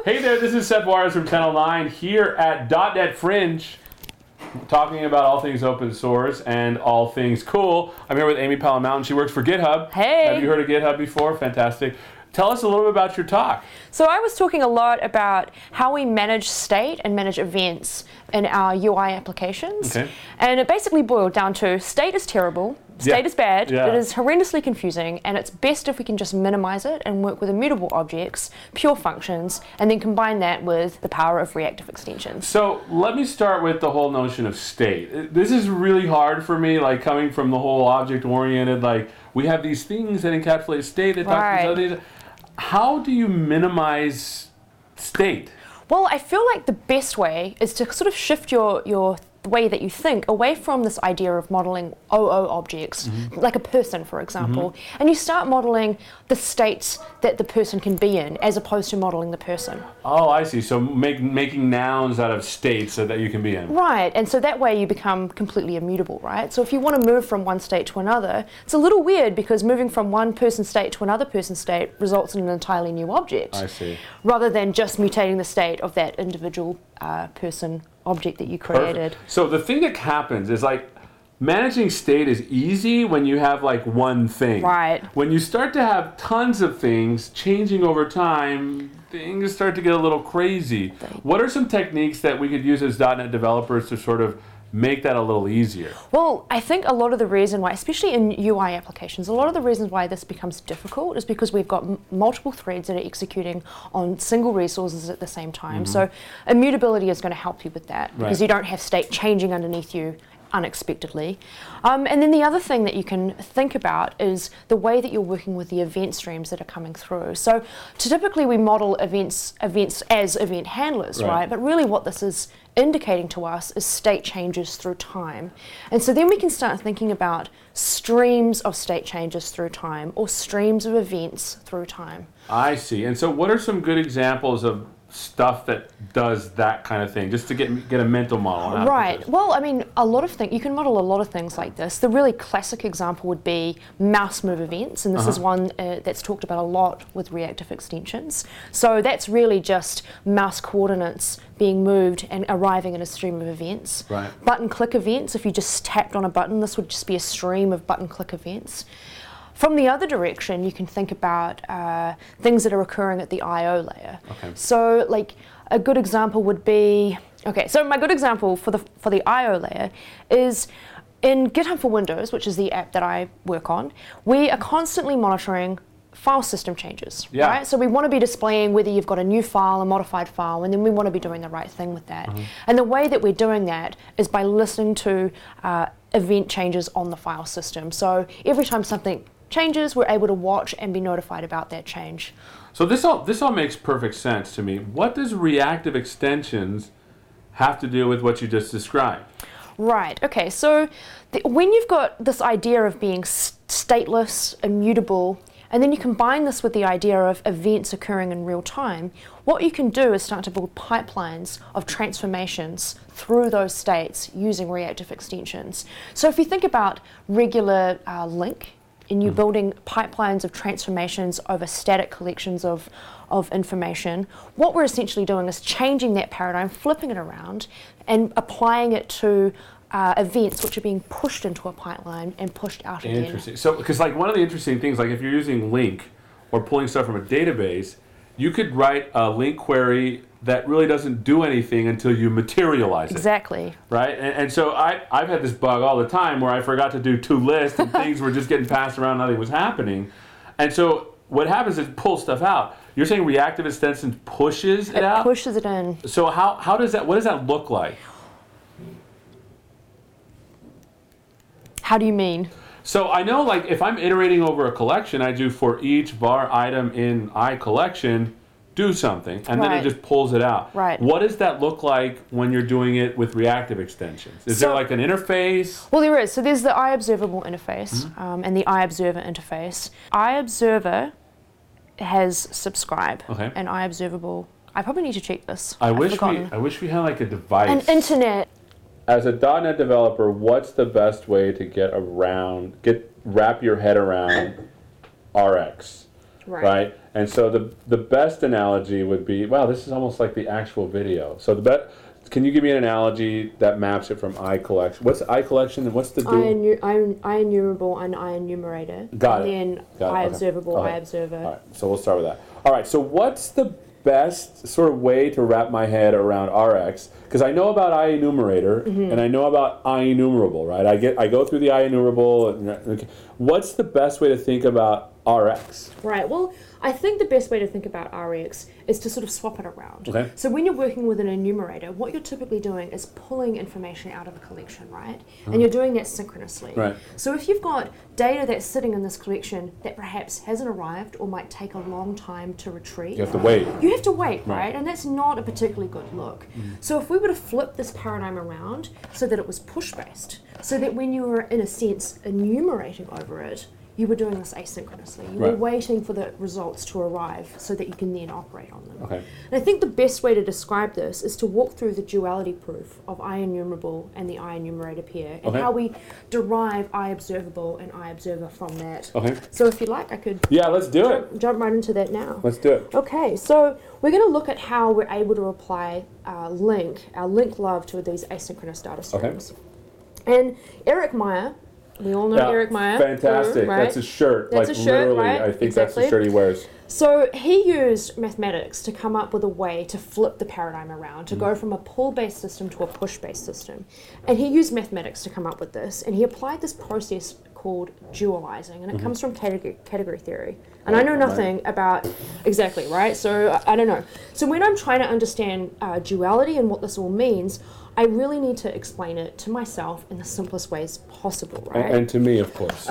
Hey there, this is Seth Juarez from Channel 9 here at .NET Fringe, talking about all things open source and all things cool. I'm here with Amy Palamountain. She works for GitHub. Hey. Have you heard of GitHub before? Fantastic. Tell us a little bit about your talk. So I was talking a lot about how we manage state and manage events in our UI applications. Okay. And it basically boiled down to state is terrible, state is bad, it is horrendously confusing, and it's best if we can just minimize it and work with immutable objects, pure functions, and then combine that with the power of reactive extensions. So let me start with the whole notion of state. This is really hard for me, like coming from the whole object-oriented, like we have these things that encapsulate state that talk to these other things. How do you minimize state? Well, I feel like the best way is to sort of shift your the way that you think away from this idea of modeling OO objects, like a person, for example, and you start modeling the states that the person can be in, as opposed to modeling the person. Oh, I see. So making nouns out of states so that you can be in. Right, and so that way you become completely immutable, right? So if you want to move from one state to another, it's a little weird because moving from one person's state to another person's state results in an entirely new object. I see. Rather than just mutating the state of that individual person object that you created. Perfect. So the thing that happens is like managing state is easy when you have like one thing. Right. When you start to have tons of things changing over time, things start to get a little crazy. What are some techniques that we could use as .NET developers to sort of make that a little easier? Well, I think a lot of the reason why, especially in UI applications, a lot of the reasons why this becomes difficult is because we've got multiple threads that are executing on single resources at the same time. So immutability is going to help you with that because you don't have state changing underneath you unexpectedly. And then the other thing that you can think about is the way that you're working with the event streams that are coming through. So typically we model events as event handlers, right? But really what this is indicating to us is state changes through time. And so then we can start thinking about streams of state changes through time or streams of events through time. I see. And so what are some good examples of stuff that does that kind of thing, just to get a mental model on how to do this? Well, I mean, a lot of things, you can model a lot of things like this. The really classic example would be mouse move events, and this is one that's talked about a lot with reactive extensions. So that's really just mouse coordinates being moved and arriving in a stream of events. Right. Button click events, if you just tapped on a button, this would just be a stream of button click events. From the other direction, you can think about things that are occurring at the I/O layer. Okay. So, like a good example would be, so my good example for the I/O layer is in GitHub for Windows, which is the app that I work on. We are constantly monitoring file system changes, right? So we want to be displaying whether you've got a new file, a modified file, and then we want to be doing the right thing with that. And the way that we're doing that is by listening to event changes on the file system. So every time something changes, we're able to watch and be notified about that change. So this all makes perfect sense to me. What does reactive extensions have to do with what you just described? Right, okay, so when you've got this idea of being stateless, immutable, and then you combine this with the idea of events occurring in real time, what you can do is start to build pipelines of transformations through those states using reactive extensions. So if you think about regular LINQ, and you're building pipelines of transformations over static collections of information, what we're essentially doing is changing that paradigm, flipping it around, and applying it to events which are being pushed into a pipeline and pushed out again. Interesting. So, because like one of the interesting things, like if you're using LINQ or pulling stuff from a database, you could write a LINQ query that really doesn't do anything until you materialize it. Exactly. Right? And so I've had this bug all the time where I forgot to do toList and things were just getting passed around, nothing was happening. And so what happens is it pulls stuff out. You're saying reactive extensions pushes it out? It pushes it in. So how does that, what does that look like? How do you mean? So I know like if I'm iterating over a collection, I do for each var item in I collection, do something, and then it just pulls it out. Right. What does that look like when you're doing it with reactive extensions? Is there like an interface? Well, there is. So there's the iObservable interface and the iObserver interface. iObserver has subscribe, and iObservable. I probably need to check this. I wish we had like a device. An internet. As a .NET developer, what's the best way to wrap your head around RX? Right? And so the best analogy would be, wow, this is almost like the actual video. So can you give me an analogy that maps it from I collection? What's I collection and what's the dual? I enumerable and I enumerator. Got it. And then Got it. I Okay. observable, Okay. I observer. All right, so we'll start with that. All right, so what's the best sort of way to wrap my head around Rx? Because I know about I enumerator and I know about I enumerable, right? I go through the I enumerable. Okay. What's the best way to think about Rx? Right, well, I think the best way to think about Rx is to sort of swap it around. Okay. So when you're working with an enumerator, what you're typically doing is pulling information out of a collection, right? And you're doing that synchronously. Right. So if you've got data that's sitting in this collection that perhaps hasn't arrived or might take a long time to retrieve, You have to wait. you have to wait, right? Right. And that's not a particularly good look. So if we were to flip this paradigm around so that it was push-based, so that when you were, in a sense, enumerating over it, you were doing this asynchronously. You were Right. waiting for the results to arrive so that you can then operate on them. Okay. And I think the best way to describe this is to walk through the duality proof of I enumerable and the I enumerator pair, and Okay. how we derive I observable and I observer from that. Okay. So if you like, I could Yeah, let's do it. jump right into that now. Let's do it. Okay, so we're going to look at how we're able to apply our link love to these asynchronous data streams. And Eric Meyer, we all know Yeah, Eric Meyer. Fantastic. Right? That's a shirt. That's like a shirt, literally, right? I think that's the Exactly. shirt he wears. So he used mathematics to come up with a way to flip the paradigm around, to go from a pull-based system to a push-based system. And he used mathematics to come up with this, and he applied this process called dualizing, and it comes from category theory. And I know nothing about, exactly, right? So I don't know. So when I'm trying to understand duality and what this all means, I really need to explain it to myself in the simplest ways possible, right? And to me, of course.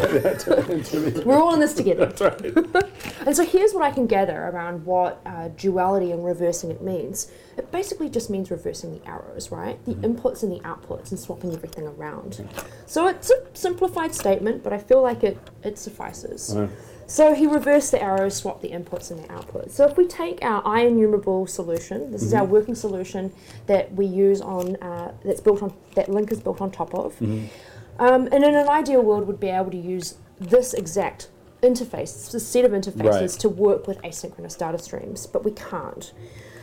And to me. We're all in this together. That's right. And so here's what I can gather around what duality and reversing it means. It basically just means reversing the arrows, right? The inputs and the outputs and swapping everything around. So it's a simplified statement, but I feel like it suffices. So he reversed the arrows, swapped the inputs and the outputs. So if we take our I enumerable solution, this is our working solution that we use on, that's built on, that link is built on top of. And in an ideal world, would be able to use this exact interface, this set of interfaces Right. to work with asynchronous data streams, but we can't.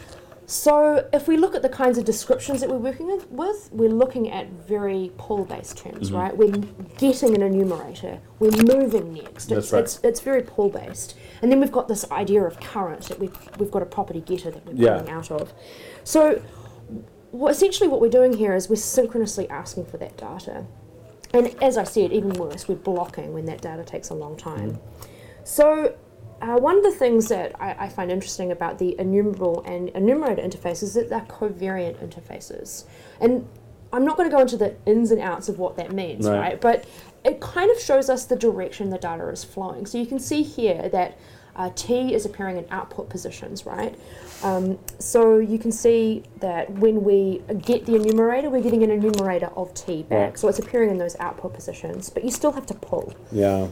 So if we look at the kinds of descriptions that we're working with, we're looking at very pull-based terms, right? We're getting an enumerator, we're moving next. That's right. It's very pull-based. And then we've got this idea of current, that we've got a property getter that we're Yeah. pulling out of. So essentially what we're doing here is we're synchronously asking for that data. And as I said, even worse, we're blocking when that data takes a long time. So one of the things that I find interesting about the enumerable and enumerator interfaces is that they're covariant interfaces. And I'm not going to go into the ins and outs of what that means, right? But it kind of shows us the direction the data is flowing. So you can see here that T is appearing in output positions, right? So you can see that when we get the enumerator, we're getting an enumerator of T back. Right. So it's appearing in those output positions, but you still have to pull. Yeah.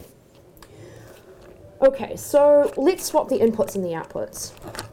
Okay, so let's swap the inputs and the outputs.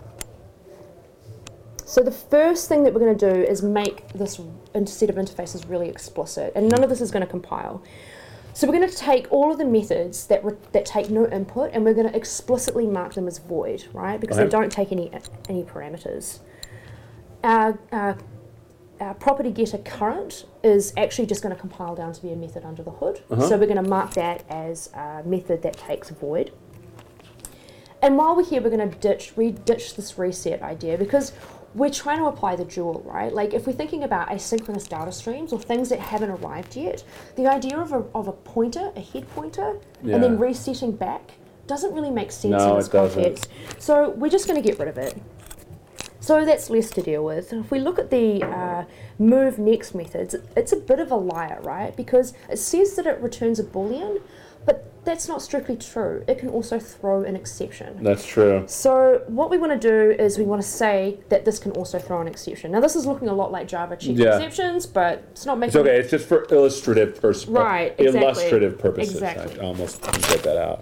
So the first thing that we're going to do is make this set of interfaces really explicit, and none of this is going to compile. So we're going to take all of the methods that take no input, and we're going to explicitly mark them as void, right? Because they don't take any parameters. Our property getter current is actually just going to compile down to be a method under the hood. So we're going to mark that as a method that takes void. And while we're here, we're going to ditch this reset idea, because we're trying to apply the dual, right? Like if we're thinking about asynchronous data streams or things that haven't arrived yet, the idea of a pointer, a head pointer, and then resetting back doesn't really make sense in this context. So we're just going to get rid of it. So that's less to deal with. If we look at the move next methods, it's a bit of a liar, right? Because it says that it returns a Boolean, but that's not strictly true. It can also throw an exception. That's true. So what we want to do is we want to say that this can also throw an exception. Now this is looking a lot like Java check exceptions, but it's not making... It's okay, it's just for illustrative purposes. Right, exactly. Illustrative purposes. Exactly. I almost get that out.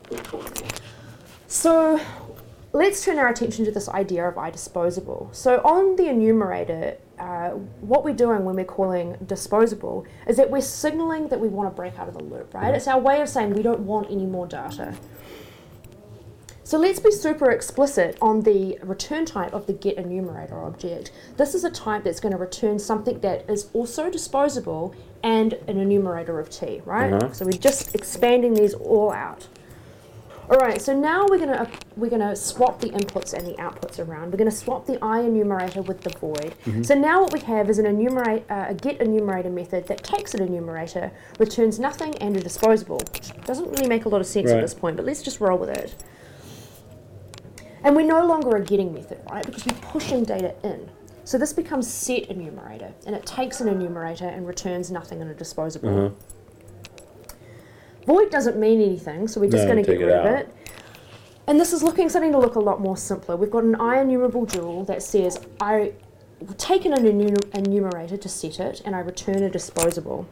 So let's turn our attention to this idea of iDisposable. So on the enumerator, what we're doing when we're calling disposable is that we're signaling that we want to break out of the loop, right? It's our way of saying we don't want any more data. So let's be super explicit on the return type of the getEnumerator object. This is a type that's going to return something that is also disposable and an enumerator of t, right? So we're just expanding these all out. All right, so now we're gonna swap the inputs and the outputs around. We're gonna swap the IEnumerator with the void. So now what we have is a getEnumerator method that takes an enumerator, returns nothing, and a disposable. Which doesn't really make a lot of sense at this point, but let's just roll with it. And we're no longer a getting method, right? Because we're pushing data in. So this becomes setEnumerator, and it takes an enumerator and returns nothing and a disposable. Void doesn't mean anything, so we're just going to get rid of it. And this is starting to look a lot more simpler. We've got an IEnumerable dual that says I take an enumerator to set it, and I return a disposable.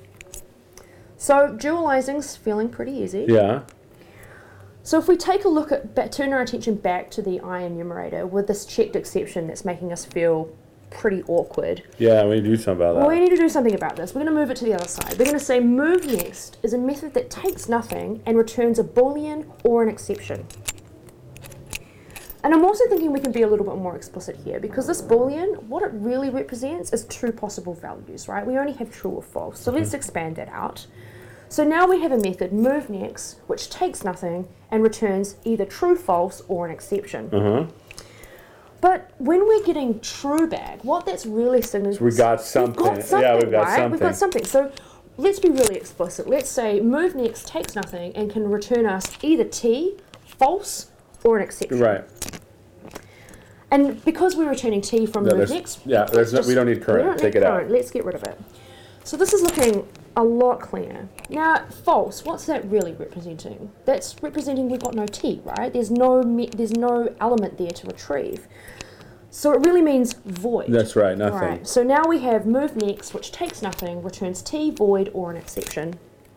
So dualizing's feeling pretty easy. Yeah. So if we take a look at, turn our attention back to the IEnumerator with this checked exception that's making us feel pretty awkward. Yeah, we need to do something about that. Well, we need to do something about this. We're going to move it to the other side. We're going to say moveNext is a method that takes nothing and returns a boolean or an exception. And I'm also thinking we can be a little bit more explicit here, because this boolean, what it really represents is two possible values, right? We only have true or false. So let's expand that out. So now we have a method, moveNext, which takes nothing and returns either true, false, or an exception. But when we're getting true back, what that's really signaling, so we got something. We've got something. We've got something. So let's be really explicit. Let's say moveNext takes nothing and can return us either t, false, or an exception. Right. And because we're returning t from moveNext, we don't need current. Take it out. Let's get rid of it. So this is looking a lot cleaner. Now, false, what's that really representing? That's representing we've got no t, right? There's no element there to retrieve. So it really means void. That's right, nothing. Right. So now we have moveNext, which takes nothing, returns t, void, or an exception.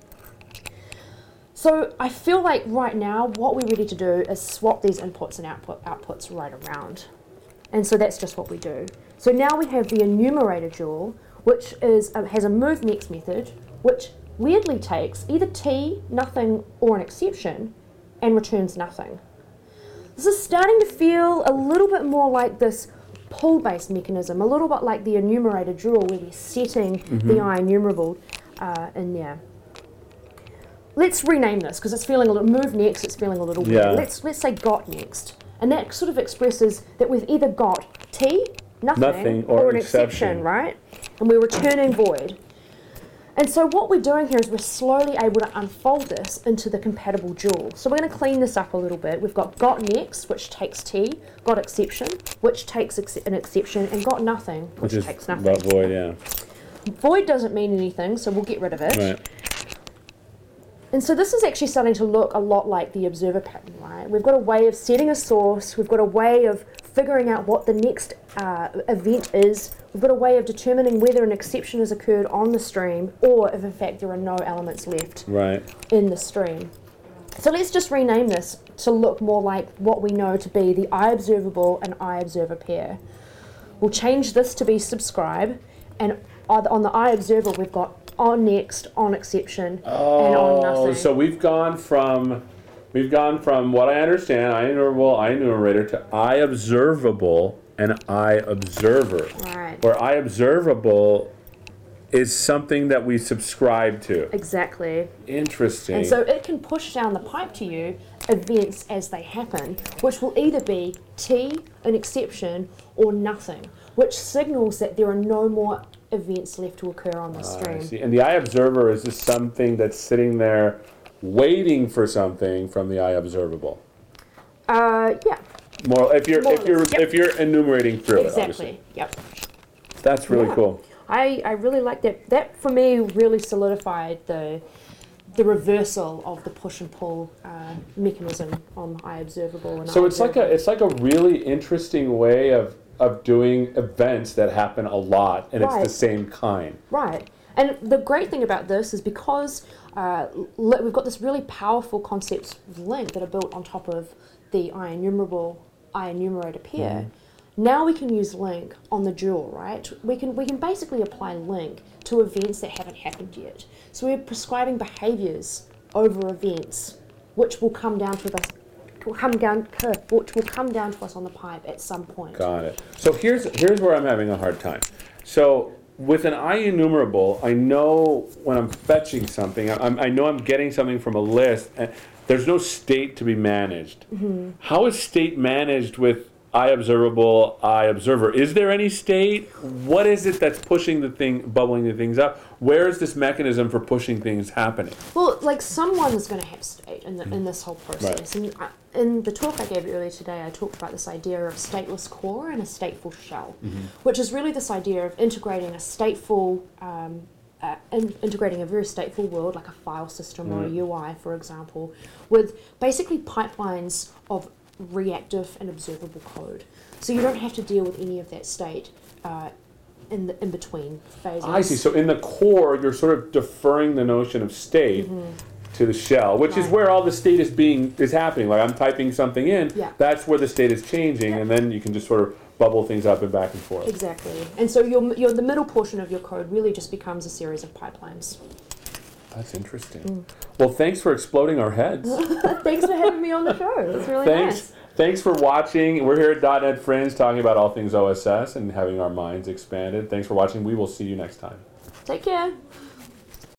So I feel like right now what we're ready to do is swap these inputs and outputs right around. And so that's just what we do. So now we have the enumerator dual, which has a moveNext method, which weirdly takes either t, nothing, or an exception, and returns nothing. This is starting to feel a little bit more like this pull-based mechanism, a little bit like the enumerator dual where we're setting the IEnumerable in there. Let's rename this because it's feeling a little, moveNext, it's feeling a little weird. Let's say gotNext. And that sort of expresses that we've either got t, nothing or an exception, right? And we're returning void. And so what we're doing here is we're slowly able to unfold this into the compatible dual. So we're going to clean this up a little bit. We've got gotNext, which takes t, gotException, which takes an exception, and gotNothing, which takes nothing. About void, yeah. Void doesn't mean anything, so we'll get rid of it. Right. And so this is actually starting to look a lot like the observer pattern, right? We've got a way of setting a source, we've got a way of figuring out what the next event is, we've got a way of determining whether an exception has occurred on the stream or if in fact there are no elements left in the stream. So let's just rename this to look more like what we know to be the IObservable and IObserver pair. We'll change this to be subscribe, and on the IObserver we've got onNext, onException, and onNothing. So we've gone from what I understand, IEnumerator to IObservable and IObserver. Right. Where IObservable is something that we subscribe to. Exactly. Interesting. And so it can push down the pipe to you events as they happen, which will either be T, an exception, or nothing, which signals that there are no more events left to occur on the stream. I see. And the IObserver is just something that's sitting there waiting for something from the IObservable. Yeah. More if you're enumerating through it. Obviously. Yep. That's really cool. I really like that. That for me really solidified the reversal of the push and pull mechanism on IObservable and so it's like a really interesting way of doing events that happen a lot, and it's the same kind. Right. And the great thing about this is because we've got this really powerful concepts of link that are built on top of the IEnumerable IEnumerator pair. Now we can use link on the dual, right? We can basically apply link to events that haven't happened yet. So we're prescribing behaviors over events, which will come down to this which will come down to us on the pipe at some point. Got it. So here's where I'm having a hard time. So with an IEnumerable, I know when I'm fetching something, I know I'm getting something from a list, and there's no state to be managed. Mm-hmm. How is state managed with IObservable, IObserver? Is there any state? What is it that's pushing the thing, bubbling the things up? Where is this mechanism for pushing things happening? Well, like someone is going to have state in this whole process. Right. And in the talk I gave earlier today, I talked about this idea of stateless core and a stateful shell, which is really this idea of integrating a stateful, integrating a very stateful world, like a file system or a UI, for example, with basically pipelines of reactive and observable code. So you don't have to deal with any of that state in between phases. I see. So in the core, you're sort of deferring the notion of state to the shell, which is where all the state is happening. Like I'm typing something in, that's where the state is changing, and then you can just sort of bubble things up and back and forth. Exactly. And so the middle portion of your code really just becomes a series of pipelines. That's interesting. Well, thanks for exploding our heads. Thanks for having me on the show. It's really nice. Thanks for watching. We're here at .NET Fringe talking about all things OSS and having our minds expanded. Thanks for watching. We will see you next time. Take care.